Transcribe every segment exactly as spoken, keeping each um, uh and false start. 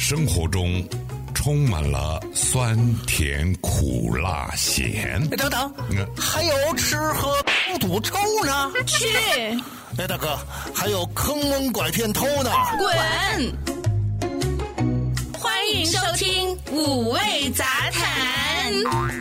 生活中充满了酸甜苦辣咸。 哎，等等，嗯、还有吃喝不赌抽呢。 去！ 哎，大哥，还有坑蒙拐骗偷呢。 滚！欢迎收听五味杂谈。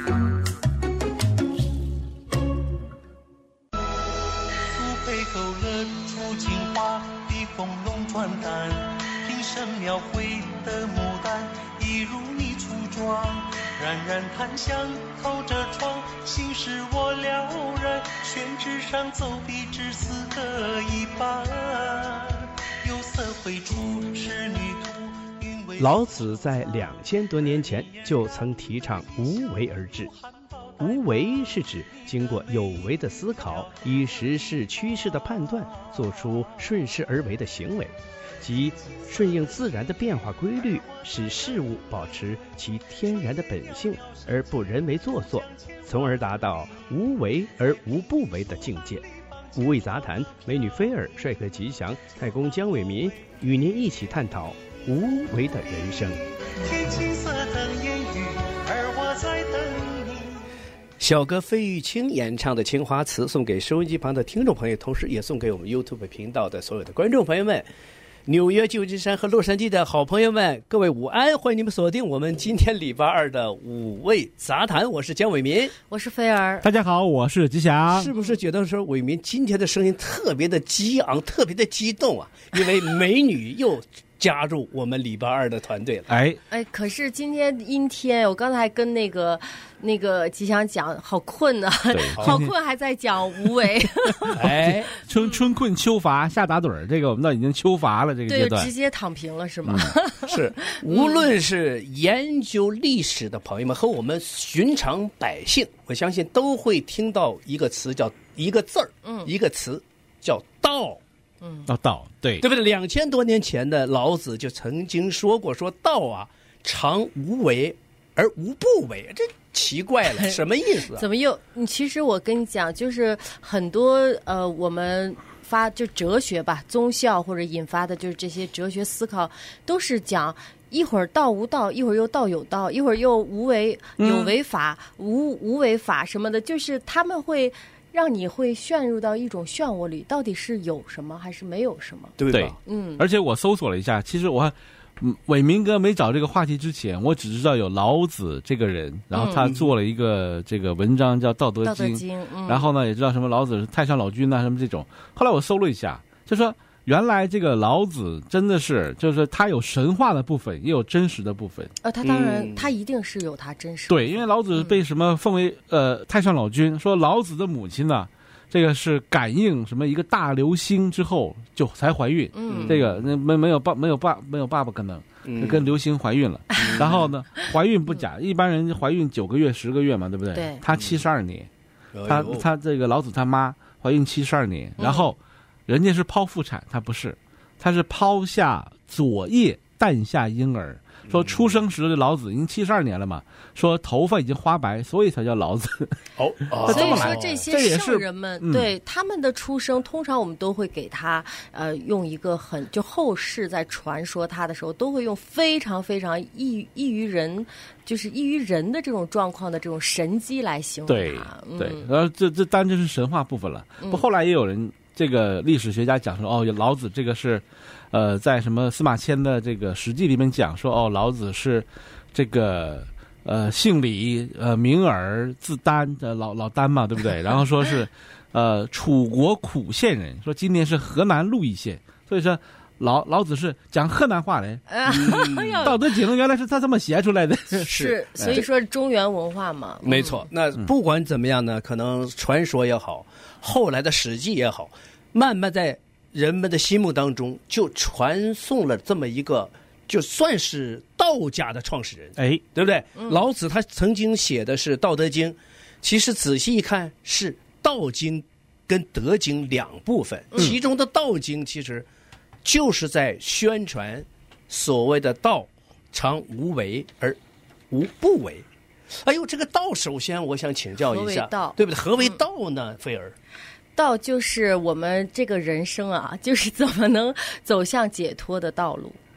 苏北勾勒出青花的丰隆传丹，评审描绘的牡丹一如你初妆，冉冉檀香透着窗，心使我了然，宣纸上走笔只似各一般，有色绘出仕女图。 老子在两千多年前就曾提倡无为而治。无为是指经过有为的思考，以时事趋势的判断，做出顺势而为的行为，即顺应自然的变化规律，使事物保持其天然的本性，而不人为做作，从而达到无为而无不为的境界。五味杂谈，美女菲儿、帅哥吉祥、太公姜伟民与您一起探讨无为的人生。 天青色等烟雨，而我在等你。 小哥费玉清演唱的《青花瓷》送给收音机旁的听众朋友，同时也送给我们 YouTube 频道的所有的观众朋友们。纽约、旧金山和洛杉矶的好朋友们，各位午安，欢迎你们锁定我们今天礼拜二的五味杂谈。我是姜伟民， 我是菲儿。 大家好，我是吉祥。 是不是觉得说伟民今天的声音特别的激昂，特别的激动啊？因为美女又加入我们礼拜二的团队了。 哎哎，可是今天阴天，我刚才跟那个那个吉祥讲，好困啊，好困，还在讲无为。 哎，春春困秋乏夏打盹儿，这个我们都已经秋乏了，这个阶段对，直接躺平了是吗？ 嗯、是，无论是研究历史的朋友们和我们寻常百姓，我相信都会听到一个词，叫一个字儿，嗯，一个词叫道。 嗯，道道对对不对？两千多年前的老子就曾经说过，说道啊，常无为而无不为，这奇怪了，什么意思、啊？ 怎么又？其实我跟你讲，就是很多呃，我们发就哲学吧，宗教或者引发的就是这些哲学思考，都是讲一会儿道无道，一会儿又道有道，一会儿又无为有为法，嗯、无无为法什么的，就是他们会。让你会陷入到一种漩涡里，到底是有什么还是没有什么， 对吧？嗯。而且我搜索了一下，其实我伟民哥没找这个话题之前，我只知道有老子这个人，然后他做了一个这个文章叫《道德经》，道德经嗯、然后呢也知道什么老子是太上老君啊什么这种。后来我搜了一下，就说原来这个老子真的是，就是他有神话的部分，也有真实的部分。 呃，他当然，嗯、他一定是有他真实的。 对，因为老子被什么奉为、嗯、呃太上老君，说老子的母亲呢，这个是感应什么一个大流星之后就才怀孕。嗯，这个那没没有爸没有爸没有爸爸可能，嗯、跟流星怀孕了。嗯、然后呢，怀孕不假，一般人怀孕九个月十个月嘛，对不对？ 对。 他七十二年，嗯、他他这个老子他妈怀孕七十二年，然后。嗯人家是剖腹产，他不是，他是抛下左腋诞下婴儿。说出生时的老子已经七十二年了嘛，说头发已经花白，所以才叫老子。 哦，哦所以说这些圣人们，嗯、对他们的出生，通常我们都会给他呃用一个很就后世在传说他的时候，都会用非常非常异异于人，就是异于人的这种状况的这种神迹来形容他。 对、嗯、对，然后这这当然就是神话部分了。不、嗯，后来也有人。这个历史学家讲说，哦，老子这个是，呃，在什么司马迁的这个《史记》里面讲说，哦，老子是这个呃姓李，呃名耳，字丹，呃老老丹嘛，对不对？然后说是，呃楚国苦县人，说今年是河南鹿邑县，所以说老老子是讲河南话的。嗯，道德经原来是他这么写出来的。 是，所以说中原文化嘛。 没错，那不管怎么样呢，可能传说也好，后来的史记也好。慢慢在人们的心目当中就传颂了这么一个就算是道家的创始人，哎，对不对？嗯、老子他曾经写的是《道德经》，其实仔细一看是《道经》跟《德经》两部分，嗯、其中的《道经》其实就是在宣传所谓的道常无为而无不为。哎呦，这个道，首先我想请教一下，对不对？何为道呢，菲儿？ 道就是我们这个人生啊，就是怎么能走向解脱的道路。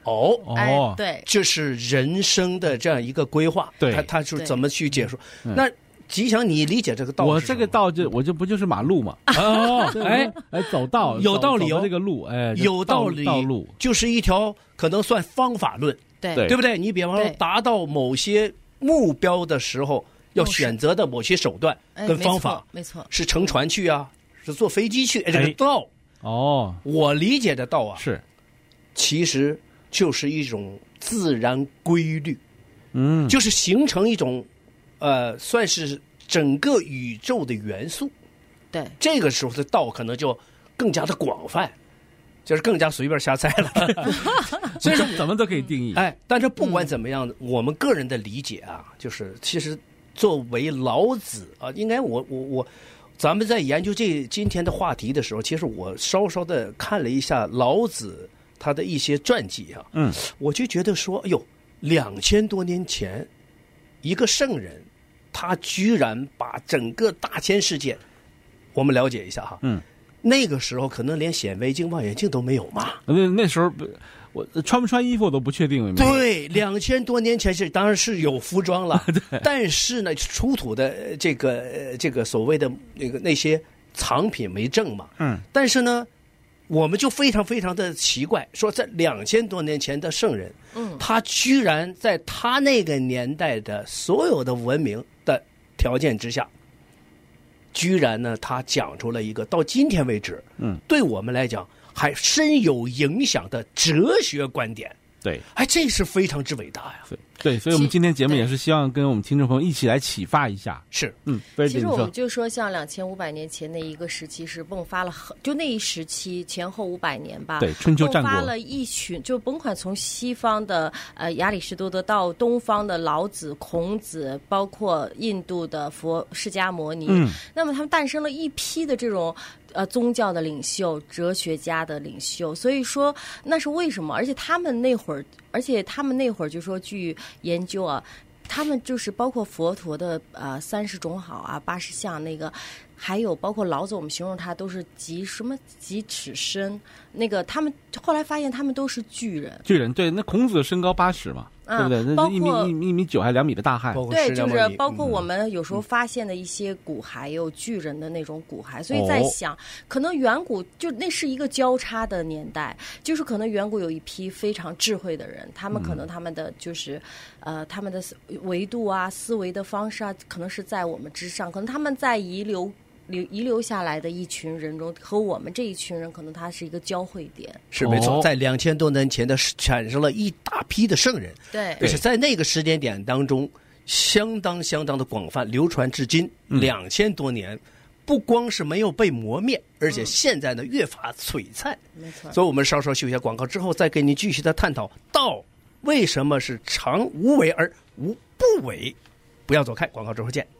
哦哎哦， 对， 这是人生的这样一个规划。 对他他是对怎么去解说？ 嗯那吉祥，你理解这个道？ 我这个道就我这不就是马路嘛？ 哦，哎， 哎，走道有道理哦走走这个路，哎， 有道理， 道路就是一条可能算方法论， 对对对不对？你比方说对达到某些目标的时候，要是选择的某些手段哎跟方法， 没错，没错是乘船去啊，是坐飞机去。哎，这哎个道， 哦， 我理解的道啊， 是， 其实就是一种自然规律， 嗯， 就是形成一种，呃，算是整个宇宙的元素。 对， 这个时候的道可能就更加的广泛，就是更加随便瞎猜了。 所以说怎么都可以定义。 哎，但是不管怎么样，我们个人的理解啊，就是其实作为老子啊，应该我我我，咱们在研究这今天的话题的时候，其实我稍稍的看了一下老子他的一些传记啊， 嗯， 我就觉得说，哎呦，两千多年前，一个圣人，他居然把整个大千世界，我们了解一下哈， 嗯， 那个时候可能连显微镜、望远镜都没有嘛。 那那时候不我穿不穿衣服我都不确定。有没有对，两千多年前是当然是有服装了，但是呢，出土的呃这个呃这个所谓的那个那些藏品为证嘛。 嗯， 但是呢，我们就非常非常的奇怪，说在两千多年前的圣人， 嗯， 他居然在他那个年代的所有的文明的条件之下，居然呢，他讲出了一个到今天为止， 嗯， 对我们来讲还深有影响的哲学观点。 对哎，这是非常之伟大呀！ 对对，所以我们其今天节目对也是希望跟我们听众朋友一起来启发一下。 是， 嗯，菲尔姐你说其实我们，就说，像两千五百年前的一个时期是迸发了很，就那一时期前后五百年吧， 对春秋战国迸发了一群，就甭管从西方的呃亚里士多德到东方的老子、孔子，包括印度的佛释迦牟尼， 嗯， 那么他们诞生了一批的这种呃宗教的领袖、哲学家的领袖，所以说那是为什么？而且他们那会儿，而且他们那会儿就说据研究啊。他们就是包括佛陀的呃三十种好啊八十相那个，还有包括老子，我们形容他都是几什么几尺身，那个他们后来发现他们都是巨人。 巨人对，那孔子身高八尺嘛， 啊对不对？那包一米括一米一米九还两米的大汉， 包括对， 释迦牟尼就是包括嗯我们有时候发现的一些骨骸，也有巨人的那种骨骸，所以在哦想，可能远古就那是一个交叉的年代，就是可能远古有一批非常智慧的人，他们可能他们的就是，呃，他们的维度啊、思维的方式啊，可能是在我们之上，可能他们在遗留。留遗留下来的一群人中，和我们这一群人，可能他是一个交汇点。 是没错， 哦在两千多年前的产生了一大批的圣人， 对而且在那个时间点当中，相当相当的广泛，流传至今两千多年，不光是没有被磨灭，而且现在呢越发璀璨。 没错。 所以我们稍稍休一下广告之后，再跟您继续的探讨道为什么是常无为而无不为。不要走开，广告之后见。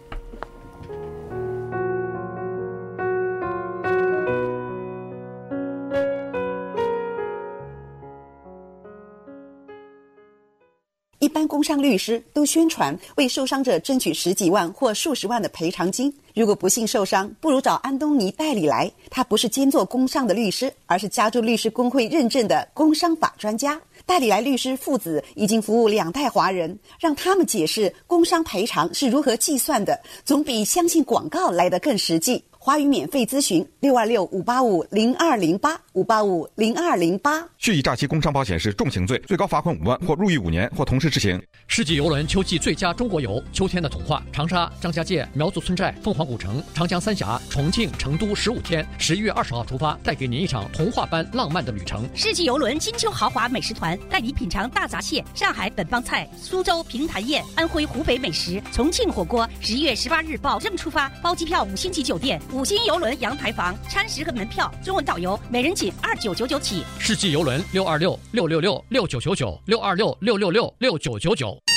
一般工伤律师都宣传为受伤者争取十几万或数十万的赔偿金。如果不幸受伤，不如找安东尼代理来。他不是兼做工伤的律师，而是加州律师公会认证的工伤法专家。代理来律师父子已经服务两代华人，让他们解释工伤赔偿是如何计算的，总比相信广告来得更实际。华语免费咨询六二六五八五零二零八五八五零二零八。 蓄意诈欺工伤保险是重刑罪，最高罚款五万或入狱五年或同时执行。 世纪邮轮秋季最佳中国游，秋天的童话，长沙、张家界、苗族村寨、凤凰古城、长江三峡、重庆、成都十五天，十一月二十号出发，带给您一场童话般浪漫的旅程。 世纪邮轮金秋豪华美食团带你品尝大闸蟹、上海本帮菜、苏州平潭宴、安徽湖北美食、重庆火锅。十一月十八日保证出发，包机票五星级酒店，五星邮轮阳台房，餐食和门票，中文导游，每人仅二九九九起。 世纪邮轮六二六六六六六九九九六二六六六六六九九九。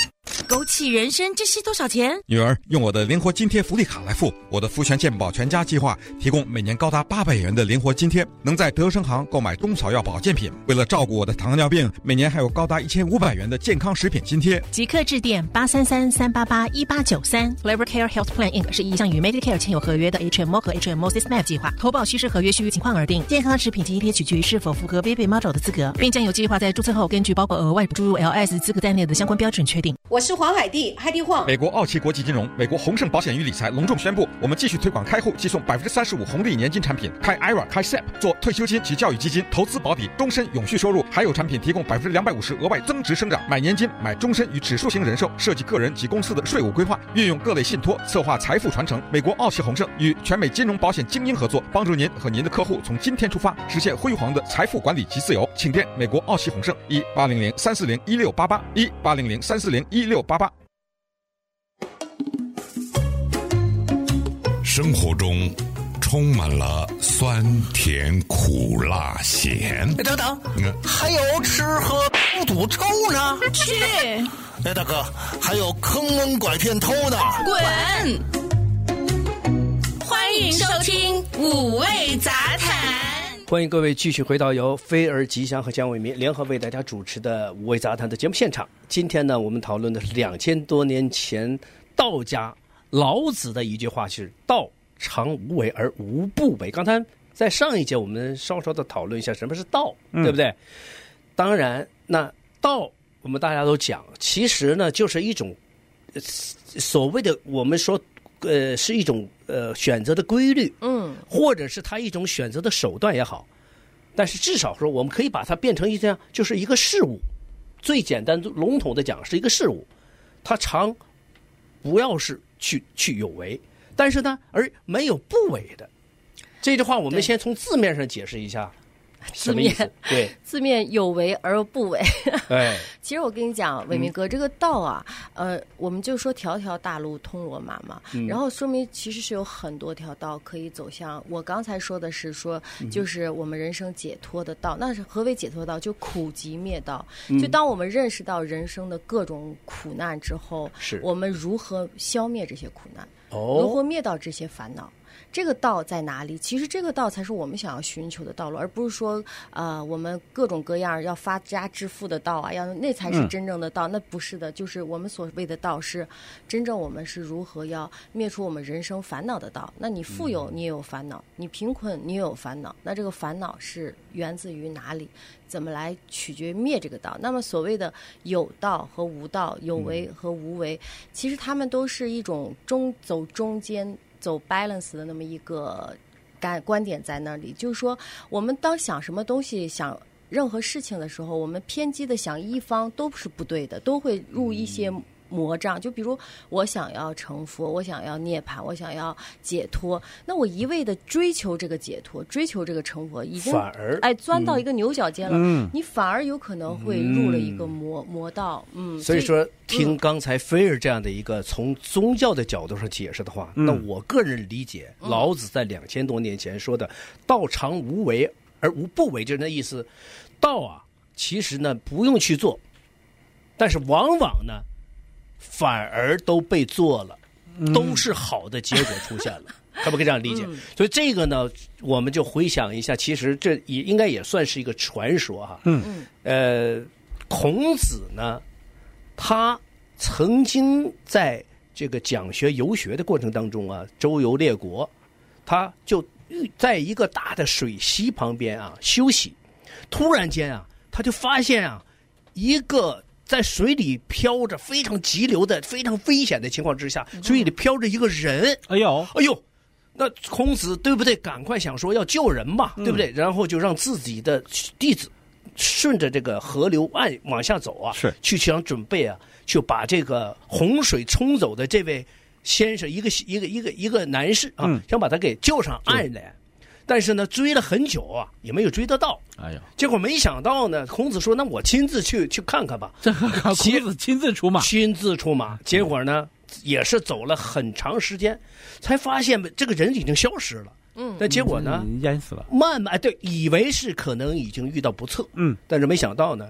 枸杞人参这些多少钱？ 女儿用我的灵活津贴福利卡来付，我的福全健保全家计划提供每年高达八百元的灵活津贴，能在德生行购买中草药保健品。为了照顾我的糖尿病，每年还有高达一千五百元的健康食品津贴。 即刻致电八三三三八八一八九三。Clever Care Health Plan Incorporated 是一项与 Medicare 签有合约的 H M O 和 H M O System 计划，投保需视合约需情况而定。健康食品津贴取决于是否符合 V B Model 的资格，并将有计划在注册后根据包括额外注入 L S 资格在内的相关标准确定。 我是黄海蒂，海蒂晃。 美国奥奇国际金融、美国宏盛保险与理财隆重宣布，我们继续推广开户寄送百分之三十五红利年金产品，开 I R A、开 S E P 做退休金及教育基金，投资保底，终身永续收入。还有产品提供百分之两百五十额外增值生长，买年金、买终身与指数型人寿，设计个人及公司的税务规划，运用各类信托策划财富传承。美国奥奇宏盛与全美金融保险精英合作，帮助您和您的客户从今天出发，实现辉煌的财富管理及自由。请电美国奥奇宏盛一八零零三四零一六八八一八零零三四零一六八八。 生活中充满了酸甜苦辣咸。 哎，等等，嗯、还有吃喝不赌抽呢？ 去！ 哎，大哥，还有坑蒙拐骗偷呢？ 滚！欢迎收听五味杂谈。 欢迎各位继续回到由飞儿吉祥和姜伟民联合为大家主持的五味杂谈的节目现场。今天呢，我们讨论的是两千多年前道家老子的一句话，是道常无为而无不为。刚才在上一节我们稍稍的讨论一下什么是道， 嗯、 对不对？当然，那道我们大家都讲，其实呢就是一种、呃、所谓的我们说呃是一种呃选择的规律， 嗯， 或者是它一种选择的手段也好，但是至少说我们可以把它变成一样，就是一个事物。最简单笼统的讲是一个事物，它常不要是去去有为，但是呢而没有不为的。这句话我们先从字面上解释一下什么意思。对， 字面有为而不为。 哎， 其实我跟你讲，伟民哥，嗯、这个道啊，呃，我们就说条条大路通罗马嘛，嗯、然后说明其实是有很多条道可以走向。我刚才说的是说，就是我们人生解脱的道。嗯、那是何为解脱道？就苦集灭道。嗯、就当我们认识到人生的各种苦难之后， 是我们如何消灭这些苦难， 哦、 如何灭到这些烦恼。这个道在哪里？其实这个道才是我们想要寻求的道路，而不是说呃我们各种各样要发家致富的道啊，要那才是真正的道。嗯、那不是的，就是我们所谓的道是真正我们是如何要灭除我们人生烦恼的道。那你富有你也有烦恼，你贫困你也有烦恼，那这个烦恼是源自于哪里？怎么来取决灭这个道？那么所谓的有道和无道，有为和无为，其实他们都是一种中走中间走 balance 的那么一个感观点在那里。就是说我们当想什么东西想任何事情的时候，我们偏激的想一方都是不对的，都会入一些魔障。就比如我想要成佛，我想要涅槃，我想要解脱，那我一味的追求这个解脱，追求这个成佛，已经反而哎钻到一个牛角尖了， 嗯、 你反而有可能会入了一个魔、嗯、魔道。嗯， 所以说听刚才菲儿这样的一个从宗教的角度上解释的话， 嗯、 那我个人理解， 嗯、 老子在两千多年前说的“道常无为而无不为”，就是那意思。道啊，其实呢不用去做，但是往往呢反而都被做了， 嗯、 都是好的结果出现了。可不可以这样理解？嗯、所以这个呢，我们就回想一下，其实这也应该也算是一个传说哈。 嗯， 呃，孔子呢，他曾经在这个讲学游学的过程当中啊，周游列国，他就在一个大的水溪旁边啊休息，突然间啊，他就发现啊，一个在水里飘着非常急流的、非常危险的情况之下，水里飘着一个人。 哎呦， 哎呦！那孔子对不对？赶快想说要救人嘛，对不对？然后就让自己的弟子顺着这个河流岸往下走啊， 是去想准备啊，就把这个洪水冲走的这位先生，一个一个一个一个男士啊， 嗯、 想把他给救上岸来。但是呢，追了很久啊，也没有追得到。 哎呦， 结果没想到呢，孔子说：“那我亲自去去看看吧。” 这孔子亲自出马， 亲自出马。结果呢？也是走了很长时间，才发现这个人已经消失了。 嗯， 但结果呢， 嗯、淹死了。 慢慢对，以为是可能已经遇到不测， 嗯， 但是没想到呢，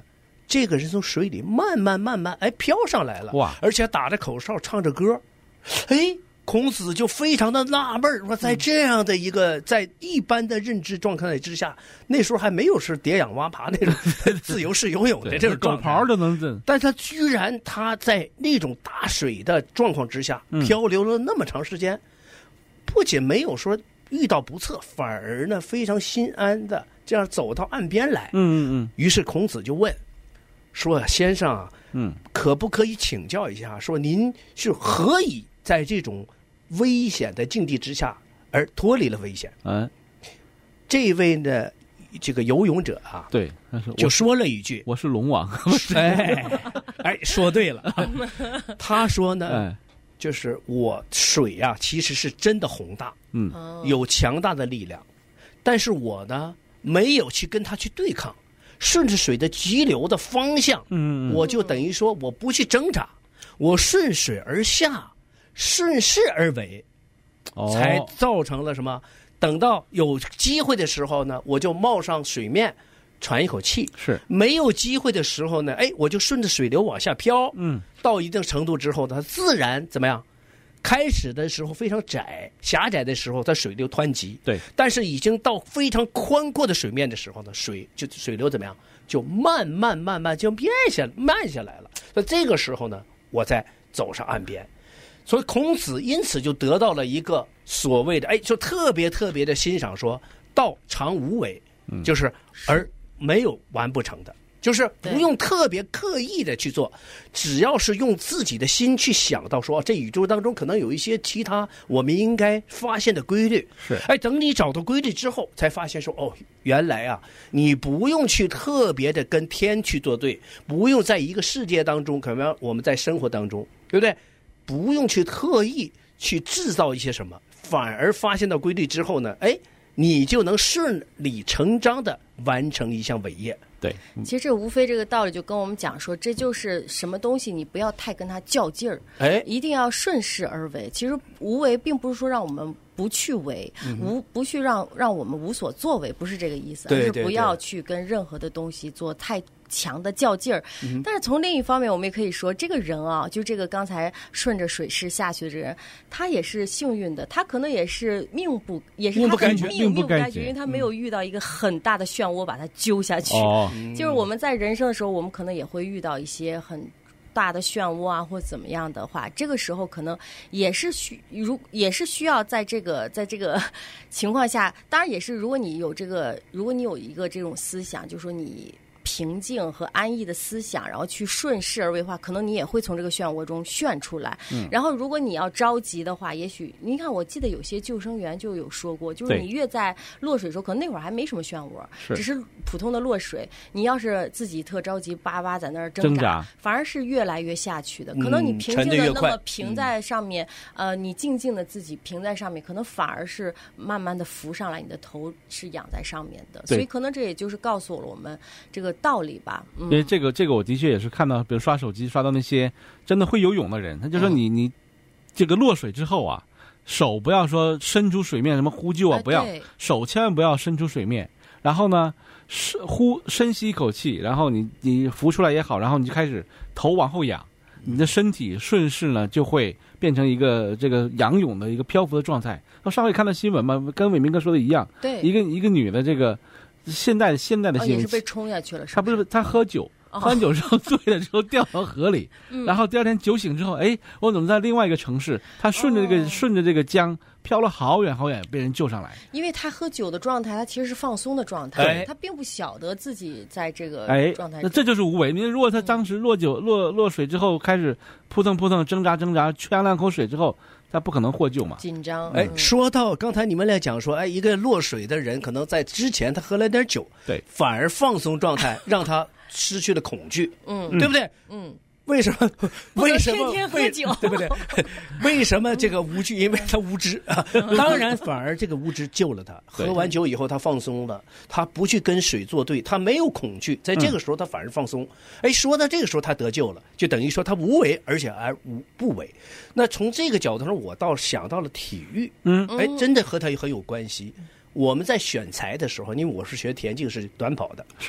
这个人从水里慢慢慢慢哎飘上来了， 哇！ 而且打着口哨唱着歌，哎。孔子就非常的纳闷，说在这样的一个在一般的认知状态之下，那时候还没有是蝶泳蛙爬那种自由式游泳的这种状态， 狗刨都能， 但他居然他在那种大水的状况之下漂流了那么长时间，不仅没有说遇到不测，反而呢非常心安的这样走到岸边来。 嗯嗯嗯。 于是孔子就问说：“先生啊，嗯，可不可以请教一下？说您是何以在这种危险的境地之下而脱离了危险？” 嗯， 这位呢，这个游泳者啊， 对， 就说了一句：“ 我是龙王。” 哎哎，说对了。他说呢，哎、就是我水啊，其实是真的宏大，嗯，有强大的力量，但是我呢，没有去跟他去对抗。顺着水的急流的方向，嗯，我就等于说我不去挣扎，我顺水而下，顺势而为，哦，才造成了什么？等到有机会的时候呢，我就冒上水面，喘一口气； 是没有机会的时候呢，哎，我就顺着水流往下飘，嗯，到一定程度之后呢，它自然怎么样？开始的时候非常窄狭窄的时候，它水流湍急， 对。 但是已经到非常宽阔的水面的时候呢，水就水流怎么样，就慢慢慢慢就变下慢下来了。所以这个时候呢，我再走上岸边。所以孔子因此就得到了一个所谓的，哎，就特别特别的欣赏说，道常无为，嗯，就是而没有完不成的。就是不用特别刻意的去做，只要是用自己的心去想到说，这宇宙当中可能有一些其他我们应该发现的规律。 是， 哎，等你找到规律之后，才发现说，哦，原来啊，你不用去特别的跟天去作对，不用在一个世界当中，可能我们在生活当中，对不对？不用去特意去制造一些什么，反而发现到规律之后呢，哎，你就能顺理成章的完成一项伟业。 对， 其实这无非这个道理就跟我们讲说，这就是什么东西你不要太跟它较劲儿， 哎， 一定要顺势而为。其实无为并不是说让我们不去为，嗯、无不去让让我们无所作为，不是这个意思， 对对对， 而是不要去跟任何的东西做太强的较劲儿。嗯、但是从另一方面，我们也可以说，这个人啊，就这个刚才顺着水势下去的人，他也是幸运的，他可能也是命不也是他的命命不该绝，因为他没有遇到一个很大的漩涡把他揪下去。 哦， 就是我们在人生的时候，我们可能也会遇到一些很大的漩涡啊，或怎么样的话，这个时候可能也是需如也是需要在这个在这个情况下，当然也是如果你有这个，如果你有一个这种思想，就是说你平静和安逸的思想，然后去顺势而为的话，可能你也会从这个漩涡中旋出来。嗯、然后如果你要着急的话，也许你看，我记得有些救生员就有说过，就是你越在落水的时候，可能那会儿还没什么漩涡，只是普通的落水。你要是自己特着急，叭叭在那儿挣扎， 挣扎反而是越来越下去的。可能你平静的那么平在上面，嗯、呃，你静静的自己平在上面，可能反而是慢慢的浮上来，你的头是仰在上面的。所以可能这也就是告诉了我们这个道理吧。嗯、 因为这个这个我的确也是看到，比如刷手机刷到那些真的会游泳的人，他就说你、嗯、你这个落水之后啊，手不要说伸出水面什么呼救啊，不要手千万不要伸出水面，然后呢呼深吸一口气，然后你你浮出来也好，然后你就开始头往后仰，你的身体顺势呢就会变成一个这个仰泳的一个漂浮的状态。我上回看到新闻嘛，跟伟明哥说的一样， 对， 一个一个女的这个。现代现代的新闻、 哦、也是被冲下去了，是他不是他喝酒， 哦、 喝完酒之后醉了之后掉到河里，嗯、然后第二天酒醒之后，哎，我怎么在另外一个城市？他顺着这个、哦、顺着这个江飘了好远好远，被人救上来。 因为他喝酒的状态，他其实是放松的状态，哎、他并不晓得自己在这个状态。 哎，那这就是无为。你如果他当时落酒、嗯、落落水之后开始扑腾扑腾挣扎挣扎，呛两口水之后。他不可能获救嘛？ 紧张。 哎，说到刚才你们俩讲说，哎，一个落水的人可能在之前他喝了点酒， 对， 反而放松状态，让他失去了恐惧， 嗯， 对不对？ 嗯。 为什么？为什么？ 天天喝酒， 对不对？为什么这个无惧？因为他无知啊。当然，反而这个无知救了他。喝完酒以后，他放松了，他不去跟水作对，他没有恐惧，在这个时候他反而放松。哎、嗯，说到这个时候他得救了，就等于说他无为，而且而无不为。那从这个角度上，我倒想到了体育， 嗯， 哎，真的和他很有关系。我们在选材的时候，因为我是学田径，是短跑的， 是。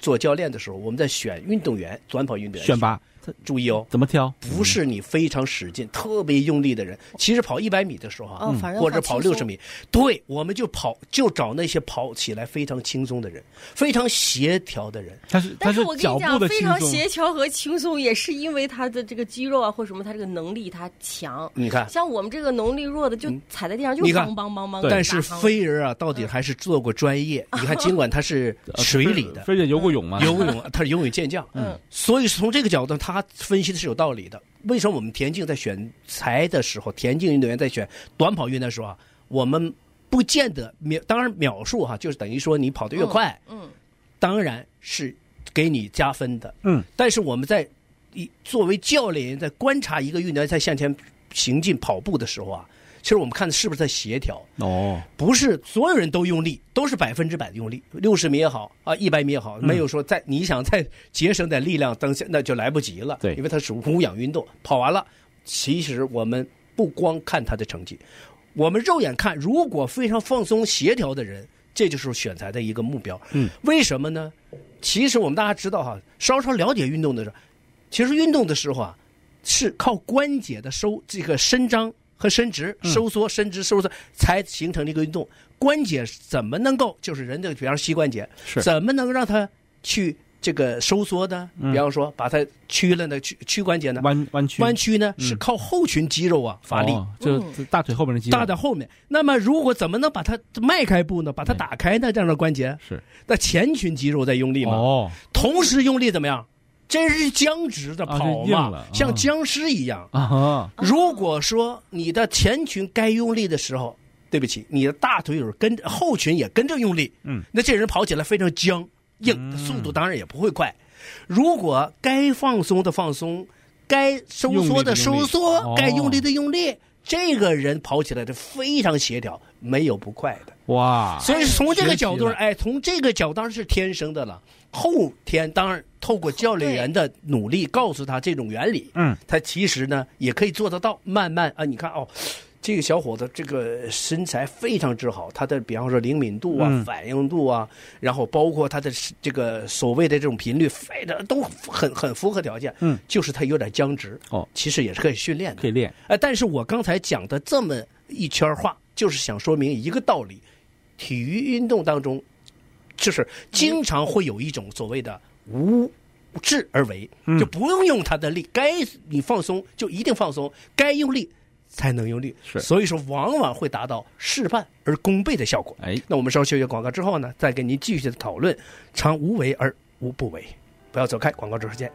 做教练的时候，我们在选运动员，短跑运动员选拔， 注意哦， 怎么挑？ 不是你非常使劲、特别用力的人。其实跑一百米的时候啊， 哦反正或者好轻松跑六十米，对，我们就跑就找那些跑起来非常轻松的人，非常协调的人。 他是但是我跟你讲，非常轻松协调和轻松，也是因为他的这个肌肉啊或什么，他这个能力他强。 你看， 像我们这个能力弱的，就踩在地上就你看梆梆梆梆。 但是飞儿啊，到底还是做过专业。你看，尽管他是水里的， 飞儿游过泳嘛， 游过泳，他是游泳健将。 嗯， 所以从这个角度，他分析的是有道理的。为什么我们田径在选材的时候，田径运动员在选短跑运的时候啊，我们不见得秒，当然秒数哈、啊，就是等于说你跑得越快， 嗯，嗯当然是给你加分的， 嗯。 但是我们在作为教练员在观察一个运动员在向前行进跑步的时候啊，其实我们看的是不是在协调哦， 不是所有人都用力，都是百分之百的用力，六十米也好啊，一百米也好，没有说在你想再节省点力量，当下那就来不及了。 对， 因为它是无氧运动，跑完了，其实我们不光看他的成绩，我们肉眼看，如果非常放松协调的人，这就是选材的一个目标。 嗯， 为什么呢？其实我们大家知道哈，稍稍了解运动的时候，其实运动的时候啊，是靠关节的收这个伸张和伸直、收缩、伸直、收缩才形成这个运动。关节怎么能够，就是人的，比方说膝关节，怎么能让它去这个收缩呢？比方说把它屈了呢，屈屈关节呢， 弯弯曲， 弯曲呢是靠后群肌肉啊发力， 就大腿后面的肌肉， 大的后面。那么如果怎么能把它迈开步呢？把它打开呢？这样的关节是那前群肌肉在用力嘛？ 哦， 同时用力怎么样？这是僵直的跑嘛， 啊、 像僵尸一样啊。 如果说你的前群该用力的时候，对不起，你的大腿有跟后群也跟着用力， 嗯， 那这人跑起来非常僵硬，速度当然也不会快。如果该放松的放松，该收缩的收缩， 哦、 该用力的用力，这个人跑起来是非常协调，没有不快的。 哇！ 所以从这个角度，哎，从这个角度当然是天生的了。后天当然透过教练员的努力，告诉他这种原理， 嗯， 他其实呢也可以做得到。慢慢啊，你看哦，这个小伙子这个身材非常之好，他的比方说灵敏度啊、 嗯、 反应度啊，然后包括他的这个所谓的这种频率，非常都很很符合条件。 嗯， 就是他有点僵直哦， 其实也是可以训练的， 可以练。 哎、呃，但是我刚才讲的这么一圈话，就是想说明一个道理：体育运动当中，就是经常会有一种所谓的无智而为， 嗯、 就不用用他的力，该你放松就一定放松，该用力才能用力。 是， 所以说往往会达到事半而功倍的效果。 哎， 那我们稍休息广告之后呢，再跟您继续的讨论常无为而无不为。不要走开，广告之后见。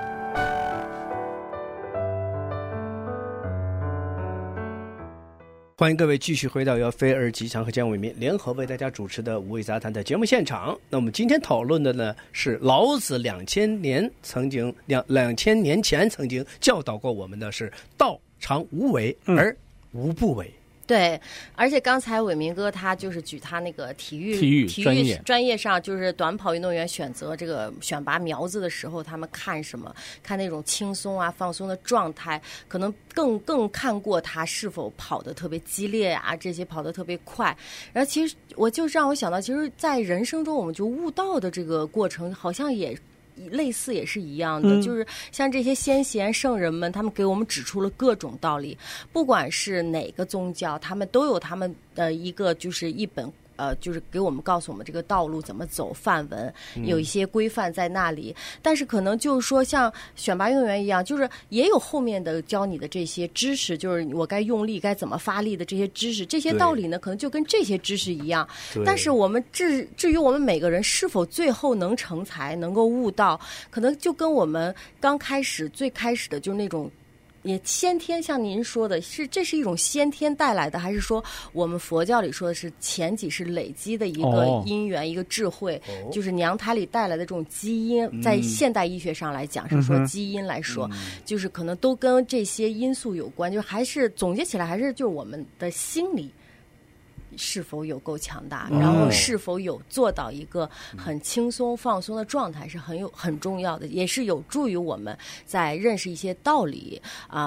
欢迎各位继续回到由飞儿吉祥和姜伟民联合为大家主持的五味杂谈的节目现场。那我们今天讨论的呢是老子两千年曾经两两千年前曾经教导过我们的是道常无为而无不为。嗯， 对，而且刚才伟民哥他就是举他那个体育体育体育专业专业上，就是短跑运动员选择这个选拔苗子的时候，他们看什么？看那种轻松啊、放松的状态，可能更更看过他是否跑得特别激烈啊，这些跑得特别快。然后其实我就让我想到，其实，在人生中我们就悟道的这个过程，好像也类似也是一样的， 嗯， 就是像这些先贤圣人们，他们给我们指出了各种道理，不管是哪个宗教，他们都有他们的一个就是一本呃，就是给我们告诉我们这个道路怎么走，范文有一些规范在那里，嗯，但是可能就是说像选拔运动员一样，就是也有后面的教你的这些知识，就是我该用力该怎么发力的这些知识，这些道理呢可能就跟这些知识一样，但是我们至至于我们每个人是否最后能成才能够悟道，可能就跟我们刚开始最开始的就是那种也先天，像您说的是这是一种先天带来的，还是说我们佛教里说的是前几世累积的一个因缘，哦，一个智慧，哦，就是娘胎里带来的这种基因，嗯，在现代医学上来讲是说基因来说，嗯，就是可能都跟这些因素有关，就还是总结起来还是就是我们的心理是否有够强大，然后是否有做到一个很轻松放松的状态是很有很重要的，也是有助于我们在认识一些道理啊，呃，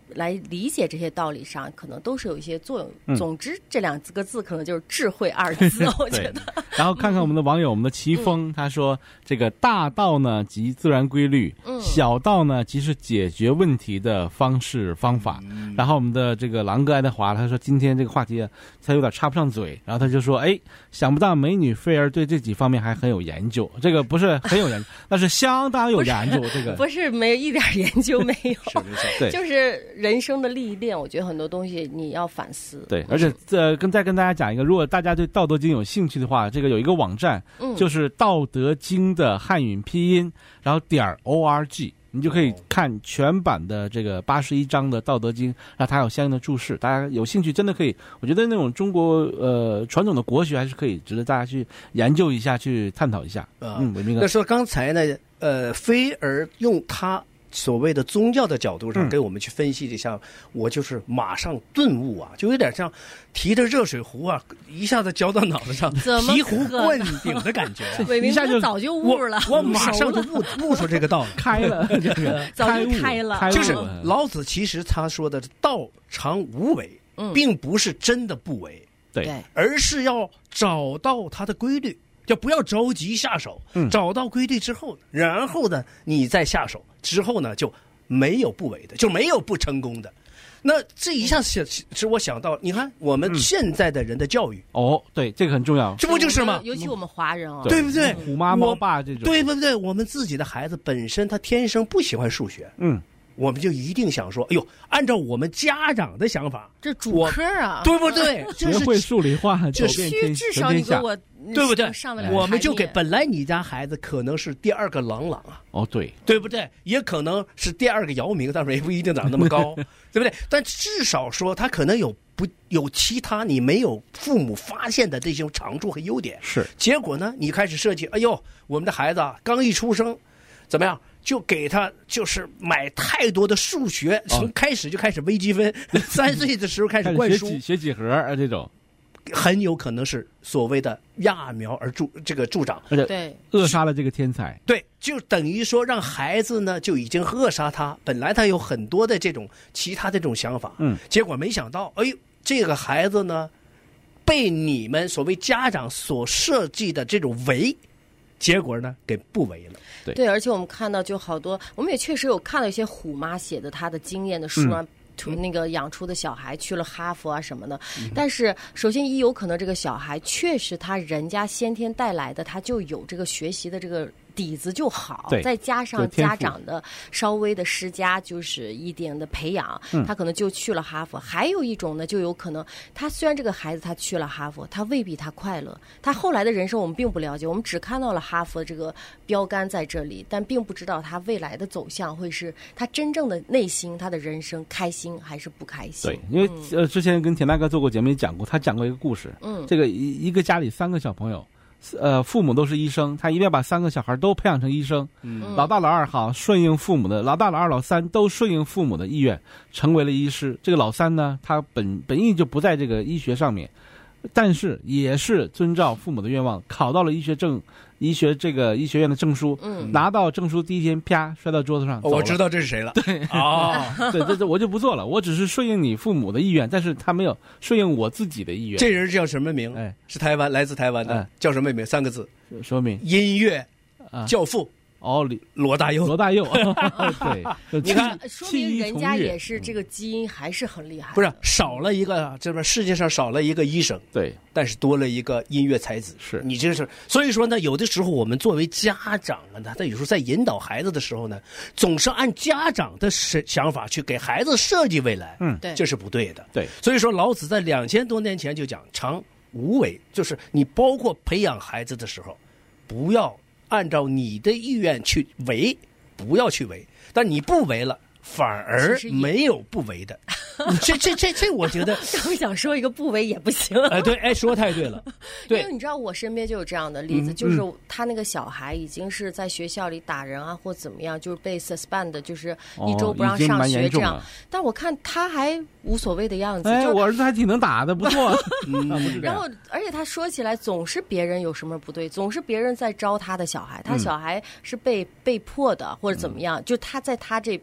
来理解这些道理上，可能都是有一些作用。 嗯、 总之，这两个字可能就是智慧二字，我觉得。 然后看看我们的网友，我们的齐峰、嗯、他说，这个大道呢即自然规律，嗯、小道呢即是解决问题的方式方法。嗯、然后我们的这个狼哥爱德华他说，今天这个话题他有点插不上嘴，然后他就说，哎，想不到美女菲儿对这几方面还很有研究。这个不是很有研究，那是相当有研究。这个不是没有一点研究没有， 是没错，对， 就是人生的历练。我觉得很多东西你要反思。 对，而且呃，跟再跟大家讲一个，如果大家对《道德经》有兴趣的话，这个有一个网站，嗯、就是《道德经》的汉语拼音，然后点 org。你就可以看全版的这个八十一章的《道德经》，然后它有相应的注释。大家有兴趣，真的可以。我觉得那种中国呃传统的国学还是可以值得大家去研究一下，去探讨一下。 啊、 嗯，伟明哥。 那说刚才呢，呃，菲儿用他所谓的宗教的角度上给我们去分析一下，嗯、我就是马上顿悟啊，就有点像提着热水壶啊，一下子浇到脑袋上，醍醐灌顶的感觉、啊。 伟明哥早就悟了， 我我马上就悟悟出这个道理， 开了，这个早就开了。 就是老子其实他说的道常无为，嗯、并不是真的不为， 对， 而是要找到它的规律。就不要着急下手， 嗯、 找到规律之后，然后呢，你再下手之后呢，就没有不为的，就没有不成功的。那这一下使使我想到，你看我们现在的人的教育、 嗯、哦，对，这个很重要， 这不就是吗？ 尤其我们华人啊， 对不对？ 虎妈猫爸这种， 对不对？我们自己的孩子本身他天生不喜欢数学， 嗯。 我们就一定想说，哎呦，按照我们家长的想法， 这主科啊， 对不对？ 学会数理化， 这是至少你给我对不对？ 上得了， 我们就给本来你家孩子可能是第二个郎朗啊， 哦对， 对不对？也可能是第二个姚明，但是也不一定长那么高，对不对？但至少说他可能有不有其他你没有父母发现的这些长处和优点， 是。 结果呢，你开始设计，哎呦，我们的孩子啊，刚一出生，怎么样？就给他就是买太多的数学，从开始就开始微积分，哦、三岁的时候开始灌输学几何啊，这种很有可能是所谓的揠苗而助这个助长， 对， 扼杀了这个天才。 对，就等于说让孩子呢就已经扼杀他，本来他有很多的这种其他的这种想法， 嗯， 结果没想到，哎呦，这个孩子呢被你们所谓家长所设计的这种为。结果呢，给不为了。 对对，而且我们看到就好多，我们也确实有看到一些虎妈写的她的经验的书啊，嗯、那个养出的小孩去了哈佛啊什么的。嗯、但是，首先一有可能这个小孩确实他人家先天带来的，他就有这个学习的这个底子就好，再加上家长的稍微的施加，就是一点的培养， 嗯、 他可能就去了哈佛。还有一种呢，就有可能他虽然这个孩子他去了哈佛，他未必他快乐，他后来的人生我们并不了解，我们只看到了哈佛这个标杆在这里，但并不知道他未来的走向会是他真正的内心，他的人生开心还是不开心。 对，因为、嗯、呃，之前跟田大哥做过节目也讲过，他讲过一个故事， 嗯， 这个一一个家里三个小朋友。呃，父母都是医生，他一定要把三个小孩都培养成医生。 嗯， 老大老二好顺应父母的，老大老二老三都顺应父母的意愿，成为了医师。这个老三呢，他本本意就不在这个医学上面，但是也是遵照父母的愿望，考到了医学证，医学这个医学院的证书。 嗯， 拿到证书第一天，啪摔到桌子上。 哦、我知道这是谁了。 对， 哦， 对，这这我就不做了，我只是顺应你父母的意愿，但是他没有顺应我自己的意愿。 这人叫什么名？ 哎， 是台湾，来自台湾的，哎、叫什么名？三个字， 说明音乐教父。 哦， 罗大佑， 罗大佑，对， 你看，说明人家也是这个基因还是很厉害。 不是少了一个，这边世界上少了一个医生， 对， 但是多了一个音乐才子。 是你这是，所以说呢，有的时候我们作为家长啊，他有时候在引导孩子的时候呢，总是按家长的想法去给孩子设计未来， 嗯， 对， 这是不对的。 对， 所以说老子在两千多年前就讲常无为，就是你包括培养孩子的时候，不要按照你的意愿去为，不要去为，但你不为了，反而没有不为的。这这这这，我觉得刚想说一个不为也不行。 哎，对，哎，说太对了。对， 因为你知道我身边就有这样的例子， 嗯、 就是他那个小孩已经是在学校里打人啊，或怎么样，就是被 suspend， 就是一周不让上学这样。哦、但我看他还无所谓的样子。 哎， 就我儿子还挺能打的，不错。 嗯、 然后，而且他说起来总是别人有什么不对，总是别人在招他的小孩，他小孩是被、嗯、被迫的或者怎么样，就他在他这边的理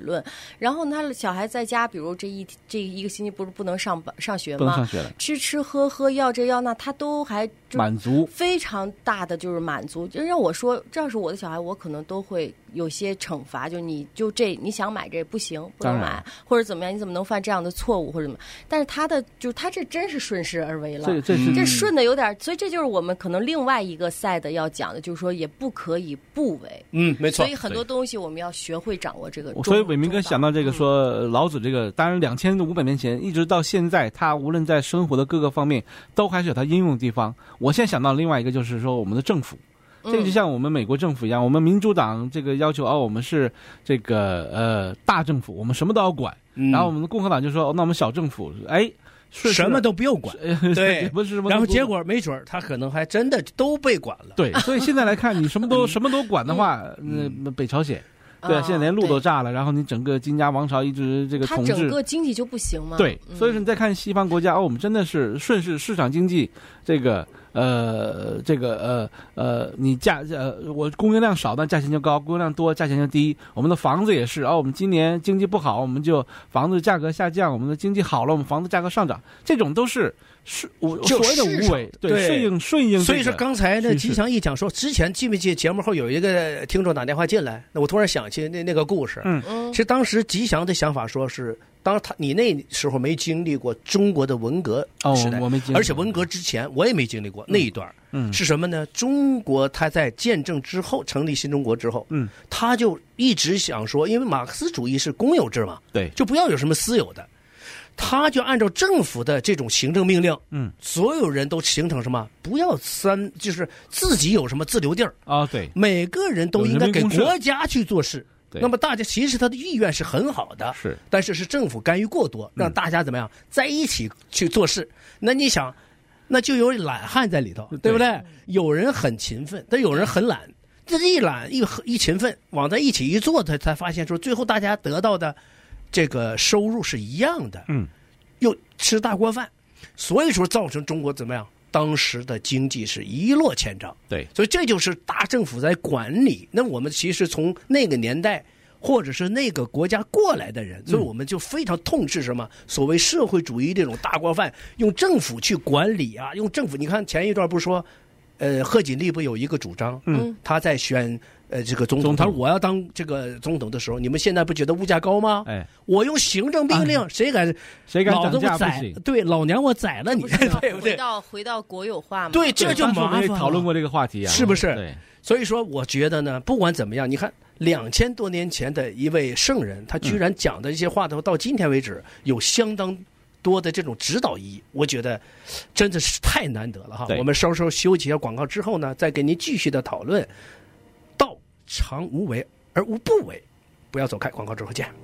论。然后他小孩在家，比如这一这一个星期不是不能上班上学吗？ 不能上学了， 吃吃喝喝要这要那，他都还满足， 非常大的就是满足。就让我说，这要是我的小孩，我可能都会有些惩罚，就你就这你想买这不行，不能买，或者怎么样，你怎么能犯这样的错误或者怎么？但是他的就是他这真是顺势而为了， 这这是这顺的有点，所以这就是我们可能另外一个赛的要讲的，就是说也不可以不为， 嗯，没错。 所以很多东西我们要学会掌握这个。 所以伟明哥想到这个说，嗯、老子这个，当然两千五百年前一直到现在，他无论在生活的各个方面，都还是有他应用的地方。我现在想到另外一个就是说，我们的政府。这个就像我们美国政府一样，我们民主党这个要求哦，我们是这个呃大政府，我们什么都要管。嗯、然后我们的共和党就说，哦，那我们小政府，哎， 什么都不用管。对， 不是什么。 然后结果没准他可能还真的都被管了。 对，所以现在来看，你什么都什么都管的话，那、嗯呃、北朝鲜。对，现在连路都炸了，然后你整个金家王朝一直这个统治， 它整个经济就不行吗？ 对，所以说你再看西方国家，哦，我们真的是顺势市场经济，这个呃，这个呃呃，你价呃，我供应量少，那价钱就高；供应量多，价钱就低。我们的房子也是，哦，我们今年经济不好，我们就房子价格下降；我们的经济好了，我们房子价格上涨。这种都是是我所谓的无为，对，顺应顺应。 所以说刚才呢，吉祥一讲说，之前记不记节目后有一个听众打电话进来，那我突然想起那那个故事。嗯嗯，其实当时吉祥的想法说是。当他你那时候没经历过中国的文革时代， 哦、我没经历过， 而且文革之前我也没经历过、嗯、那一段。嗯，是什么呢？中国他在建政之后，成立新中国之后，嗯，他就一直想说，因为马克思主义是公有制嘛， 对， 就不要有什么私有的，他就按照政府的这种行政命令，嗯，所有人都形成什么？不要三，就是自己有什么自留地儿啊，对， 每个人都应该给国家去做事。那么大家其实他的意愿是很好的， 是， 但是是政府干预过多，让大家怎么样、嗯、在一起去做事。那你想，那就有懒汉在里头， 对, 对不对？有人很勤奋，但有人很懒。这一懒一一勤奋，往在一起一做，他才发现说，最后大家得到的这个收入是一样的，嗯，又吃大锅饭，所以说造成中国怎么样？当时的经济是一落千丈， 对， 所以这就是大政府在管理。那我们其实从那个年代或者是那个国家过来的人，所以我们就非常痛斥什么所谓社会主义这种大锅饭，用政府去管理啊，用政府。你看前一段不是说，呃，贺锦丽不有一个主张，嗯，他在选呃这个总统，总统他说我要当这个总统的时候，你们现在不觉得物价高吗？哎，我用行政命令，啊、谁敢谁敢老子我宰？对，老娘我宰了你，对不对？ 回到回到国有化嘛？ 对，这就麻烦了。 讨论过这个话题啊， 是不是？ 对， 所以说我觉得呢，不管怎么样，你看两千多年前的一位圣人，他居然讲的一些话都到今天为止有相当多的这种指导意义，我觉得真的是太难得了哈。我们稍稍休息一下广告之后呢，再给您继续的讨论。道常无为而无不为，不要走开，广告之后见。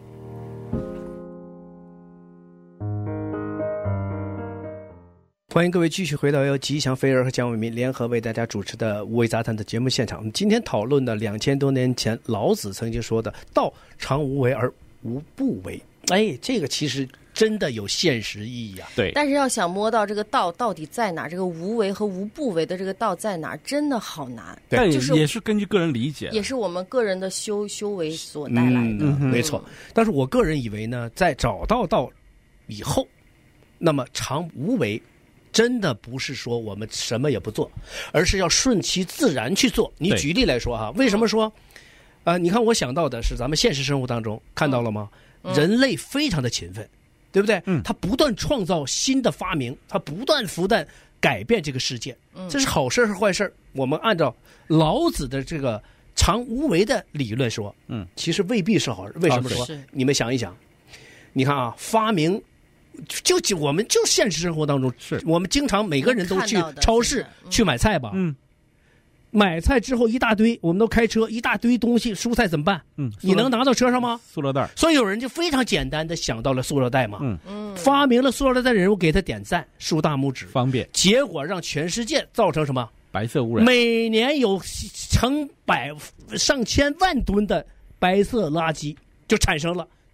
欢迎各位继续回到由吉祥飞儿和姜伟民联合为大家主持的五味杂谈的节目现场。我们今天讨论的两千多年前老子曾经说的“道常无为而无不为”，哎，这个其实真的有现实意义啊。 对， 但是要想摸到这个道到底在哪，这个无为和无不为的这个道在哪，真的好难。 对， 就是也是根据个人理解， 也是我们个人的修修为所带来的。 嗯，没错。但是我个人以为呢，在找到道以后，那么常无为。真的不是说我们什么也不做，而是要顺其自然去做。你举例来说哈，为什么说，呃，你看我想到的是咱们现实生活当中看到了吗？嗯、人类非常的勤奋，对不对？嗯，他不断创造新的发明，他不断不断改变这个世界，嗯，这是好事是坏事？我们按照老子的这个常无为的理论说，嗯，其实未必是好事。为什么说？啊、你们想一想，你看啊，发明。就就我们就现实生活当中， 是我们经常每个人都去超市去买菜吧， 嗯， 买菜之后一大堆，我们都开车一大堆东西，蔬菜怎么办？嗯，你能拿到车上吗？ 塑料袋。 所以有人就非常简单的想到了塑料袋嘛，嗯嗯，发明了塑料袋的人，我给他点赞，竖大拇指， 方便。 结果让全世界造成什么？ 白色污染， 每年有成百上千万吨的白色垃圾就产生了。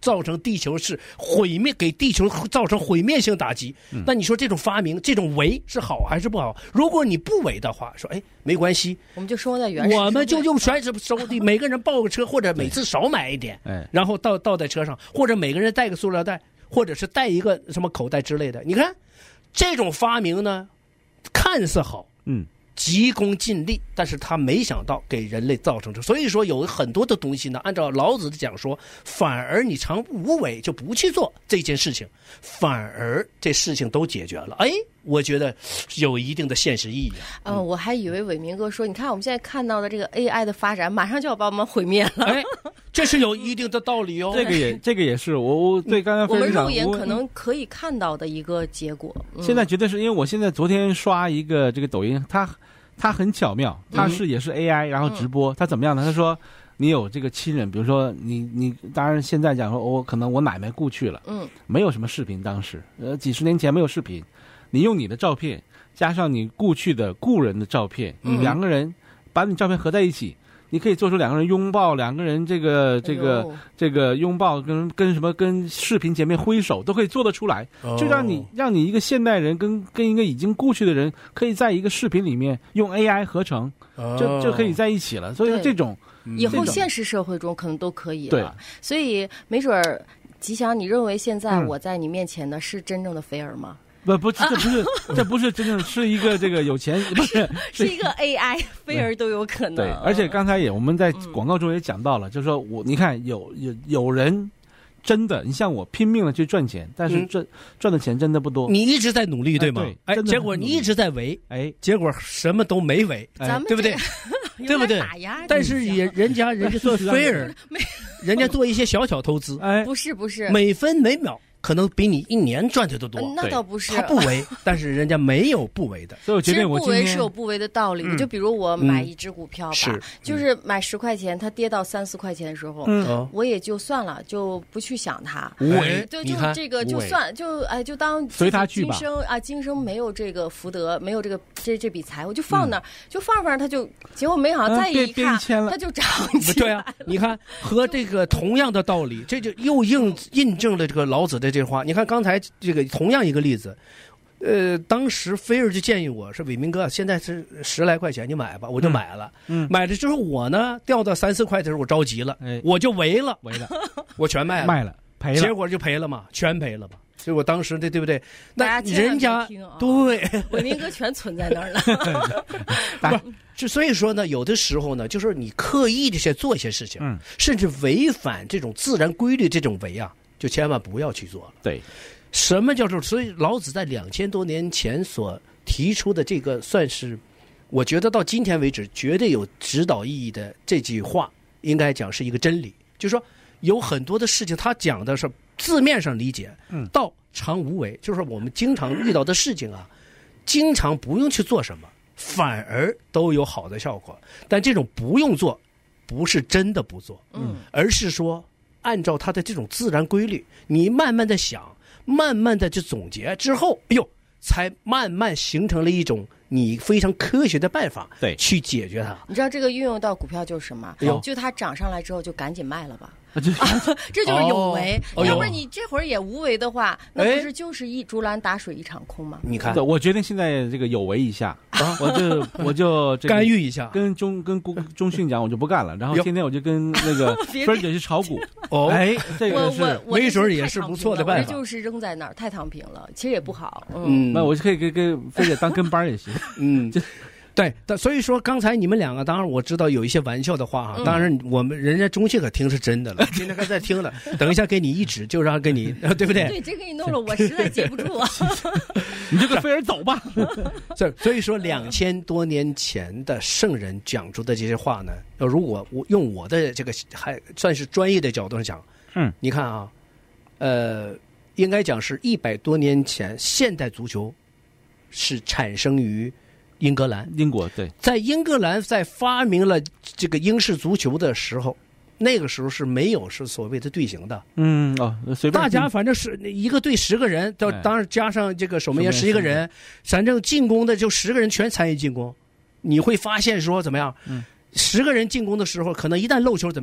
造成地球是毁灭，给地球造成毁灭性打击。嗯、那你说这种发明，这种为是好还是不好？如果你不为的话，说哎没关系， 我们就生活在原始， 我们就用原始收地，每个人报个车，或者每次少买一点，然后倒倒在车上，或者每个人带个塑料袋，或者是带一个什么口袋之类的。你看这种发明呢，看似好，嗯。急功近利，但是他没想到给人类造成这，所以说有很多的东西呢，按照老子的讲说，反而你常无为，就不去做这件事情，反而这事情都解决了。哎，我觉得有一定的现实意义。 嗯、呃，我还以为伟明哥说，你看我们现在看到的这个 A I 的发展，马上就要把我们毁灭了。 哎，这是有一定的道理哦。 这个也，这个也是我我对刚才我们肉眼可能可以看到的一个结果。 嗯、现在觉得是因为我现在昨天刷一个这个抖音，它。他很巧妙，他是也是 A I，、嗯、然后直播，他怎么样呢？他说你有这个亲人，比如说你你，当然现在讲说，我、哦、可能我奶奶故去了，嗯，没有什么视频，当时呃几十年前没有视频，你用你的照片加上你故去的故人的照片，嗯、两个人把你照片合在一起。你可以做出两个人拥抱，两个人这个这个、哎、这个拥抱跟跟什么跟视频前面挥手都可以做得出来，哦、就让你让你一个现代人跟跟一个已经故去的人可以在一个视频里面用 A I 合成，哦、就就可以在一起了。所以这种以后现实社会中可能都可以了。对，所以没准儿吉祥，你认为现在我在你面前的是真正的菲儿吗？ 不不，这不是这不是真正是一个这个有钱，不是是一个 A I， 菲儿都有可能。 对，而且刚才也我们在广告中也讲到了，嗯、就是说我你看有有有人真的，你像我拼命的去赚钱，但是赚、嗯、赚的钱真的不多。 你一直在努力，对吗？哎，对哎结果你一直在为，哎，结果什么都没为， 哎、 对不对？对不对？但是也人家人家做菲儿，人家做一些小小投资，哎， 不是不是， 每分每秒。可能比你一年赚的都多、 嗯，那倒不是。 他不为，但是人家没有不为的。 所以我觉得我不为是有不为的道理的。嗯、就比如我买一只股票吧，嗯、就是买十块钱，它跌到三四块钱的时候，嗯、我也就算了，就不去想它。 无为， 就就这个就算就哎就当随他去吧。 今生啊，今生没有这个福德，没有这个这这笔财，我就放那儿，嗯、就放放，它就结果没想到再一看，它就涨起来。 对啊，你看和这个同样的道理，这就又印印证了这个老子的这话。你看刚才。这个同样一个例子，呃，当时菲儿就建议我说：“伟明哥，现在是十来块钱，你买吧。”我就买了。嗯，买了之后我呢掉到三四块的时候，我着急了，哎、我就围了， 围了， 我全卖了， 卖了，赔了， 结果就赔了嘛，全赔了嘛。所以我当时的对不对？那人家、 啊、 对伟明哥全存在那儿了。 不，就所以说呢，有的时候呢，就是你刻意的去做一些事情，嗯，甚至违反这种自然规律，这种违啊，就千万不要去做了。 对。 什么叫做？所以老子在两千多年前所提出的这个，算是我觉得到今天为止绝对有指导意义的这句话，应该讲是一个真理。就是说，有很多的事情，他讲的是字面上理解，嗯，道常无为，就是我们经常遇到的事情啊，经常不用去做什么，反而都有好的效果。但这种不用做，不是真的不做，嗯，而是说按照它的这种自然规律，你慢慢的想。慢慢的去总结之后，哎呦，才慢慢形成了一种你非常科学的办法， 对， 去解决它。 你知道这个运用到股票就是什么？哎、就它涨上来之后就赶紧卖了吧。 啊、这, 啊、这就是有为，哦、要不然你这会儿也无为的话，那不是就是一竹篮打水一场空吗？ 你看， 我决定现在这个有为一下，啊、我就我就、这个、 干预一下， 跟中跟中讯讲我就不干了，然后天天我就跟那个芬儿姐去炒股。 哦， 哎，这个是没准也是不错的办法。 我这就是扔在那儿，太躺平了，其实也不好。 嗯， 那我就可以跟跟芬儿姐当跟班也行。 嗯，就。对，所以说刚才你们两个，当然我知道有一些玩笑的话哈，当然我们人家中信可听是真的了，今天还在听了，等一下给你一指就让给你，对不对？ 对，这给你弄了，我实在接不住啊！ 你就跟菲儿走吧。 所所以说，两千多年前的圣人讲出的这些话呢，要如果我用我的这个还算是专业的角度上讲，嗯，你看啊，呃，应该讲是一百多年前，现代足球是产生于。英格兰， 英国对， 在英格兰在发明了这个英式足球的时候，那个时候是没有是所谓的队形的。 嗯哦，随便大家反正是一个队十个人，到当然加上这个守门员十一个人，反正进攻的就十个人全参与进攻。你会发现说怎么样？嗯，十个人进攻的时候，可能一旦漏球怎么样？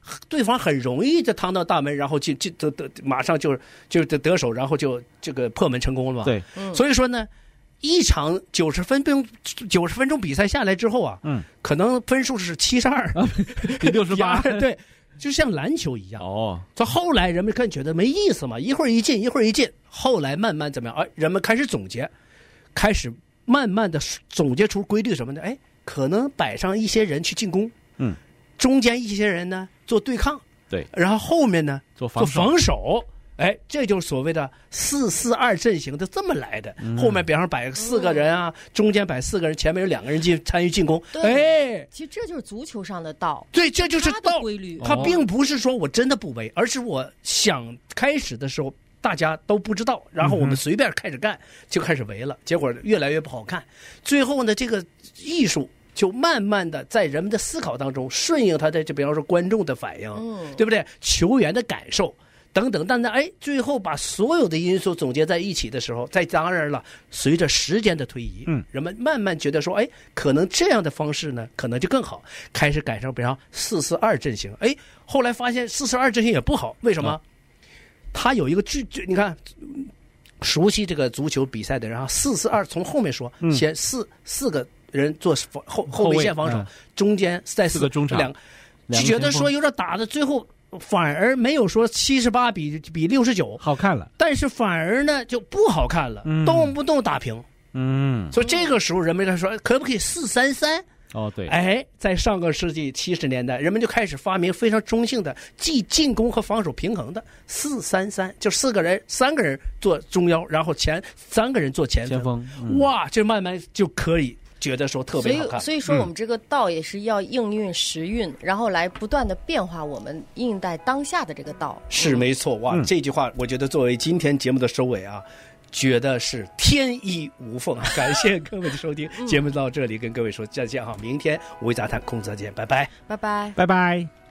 对方很容易就趟到大门，然后进进得得马上就就得得手，然后就这个破门成功了嘛。 对， 所以说呢，一场九十分钟九十分钟比赛下来之后啊， 嗯， 可能分数是七十二， 比六十八， 对。就像篮球一样哦， 到后来人们更觉得没意思嘛，一会儿一进一会儿一进，后来慢慢怎么样？哎，人们开始总结，开始慢慢的总结出规律什么的。哎，可能摆上一些人去进攻， 嗯， 中间一些人呢做对抗， 对， 然后后面呢做防守， 做防守。哎，这就是所谓的四四二阵型的这么来的。嗯、后面比方说摆四个人啊，嗯、中间摆四个人，前面有两个人进参与进攻。哎， 其实这就是足球上的道。 对，这就是道规律。 它并不是说我真的不为，而是我想开始的时候大家都不知道，然后我们随便开始干，嗯、就开始为了，结果越来越不好看。最后呢，这个艺术就慢慢的在人们的思考当中顺应他的，就比方说观众的反应，嗯、对不对？球员的感受。等等，但是哎，最后把所有的因素总结在一起的时候，再当然了，随着时间的推移， 嗯， 人们慢慢觉得说，哎，可能这样的方式呢，可能就更好，开始改成比方四四二阵型。哎，后来发现四四二阵型也不好，为什么？他有一个剧，你看，熟悉这个足球比赛的人啊，四四二从后面说， 嗯、 先四四个人做后后卫线防守， 嗯、 中间再四个中场， 两就觉得说有点打的最后。反而没有说七十八比比六十九好看了， 但是反而呢就不好看了， 嗯、 动不动打平。 嗯， 所以这个时候人们在说，可不可以四三三？ 哦，对， 哎，在上个世纪七十年代，人们就开始发明非常中性的，既进攻和防守平衡的四三三，就四个人，三个人做中腰，然后前三个人做前前锋。嗯、 哇，这慢慢就可以。觉得说特别好看， 所以所以说我们这个道也是要应运时运，嗯、然后来不断的变化我们应在当下的这个道。 是没错，哇， 嗯、 这句话我觉得作为今天节目的收尾啊，觉得是天衣无缝啊！感谢各位的收听，嗯、节目到这里跟各位说再见哈，明天五味杂谈空再见，拜拜， 拜拜， 拜拜。